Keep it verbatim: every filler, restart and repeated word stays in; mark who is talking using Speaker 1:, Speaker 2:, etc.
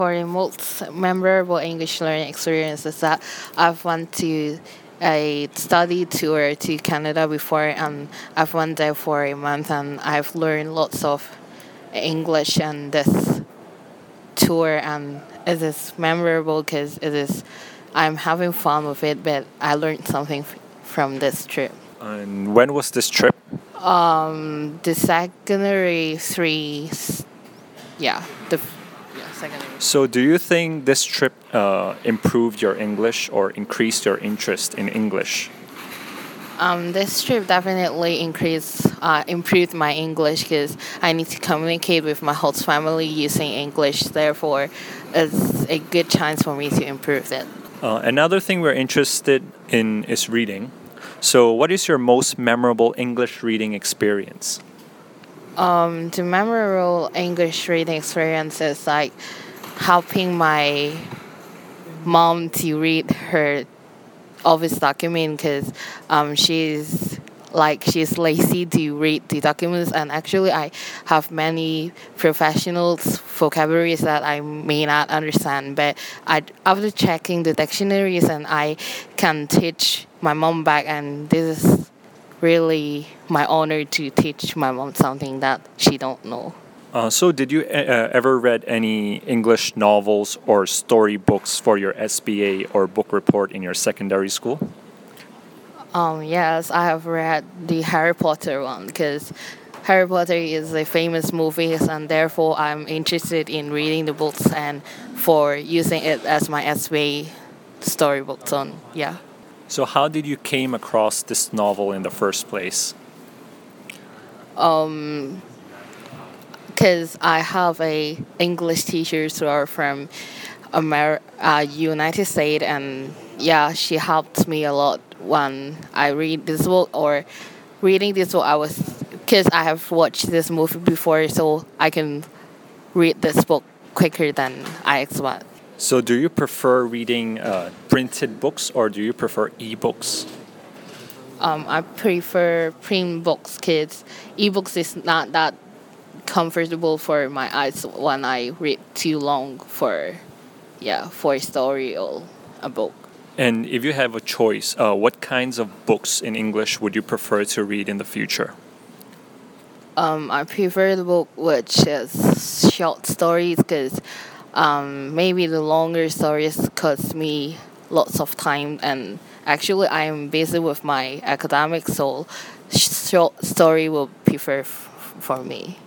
Speaker 1: For the most memorable English learning experience is that I've went to a study tour to Canada before, and I've went there for a month, and I've learned lots of English and this tour, and it is memorable because it is I'm having fun with it, but I learned something f- from this trip.
Speaker 2: And when was this trip?
Speaker 1: Um, the secondary three, s- yeah, the f- yeah, secondary.
Speaker 2: So, do you think this trip uh, improved your English or increased your interest in English?
Speaker 1: Um, this trip definitely increased, uh, improved my English because I need to communicate with my host family using English. Therefore, it's a good chance for me to improve it.
Speaker 2: Uh, another thing we're interested in is reading. So, what is your most memorable English reading experience?
Speaker 1: Um, the memorable English reading experience is like helping my mom to read her office document because um, she's like she's lazy to read the documents, and actually I have many professional vocabularies that I may not understand, but I after checking the dictionaries and I can teach my mom back, and this is really my honor to teach my mom something that she don't know.
Speaker 2: Uh, so, did you uh, ever read any English novels or storybooks for your S B A or book report in your secondary school?
Speaker 1: Um, yes, I have read the Harry Potter one because Harry Potter is a famous movie, and therefore I'm interested in reading the books and for using it as my S B A storybooks on. Yeah.
Speaker 2: So, how did you came across this novel in the first place?
Speaker 1: Um, because I have a English teachers who are from Amer- uh, United States, and yeah, she helped me a lot when I read this book or reading this book. I was because I have watched this movie before, so I can read this book quicker than I expect.
Speaker 2: So, do you prefer reading uh, printed books or do you prefer ebooks?
Speaker 1: Um, I prefer print books because ebooks is not that comfortable for my eyes when I read too long for yeah for a story or a book.
Speaker 2: And if you have a choice, uh, what kinds of books in English would you prefer to read in the future?
Speaker 1: Um, I prefer the book which is short stories because um, maybe the longer stories cost me lots of time, and actually I am busy with my academics, so short story will prefer f- for me.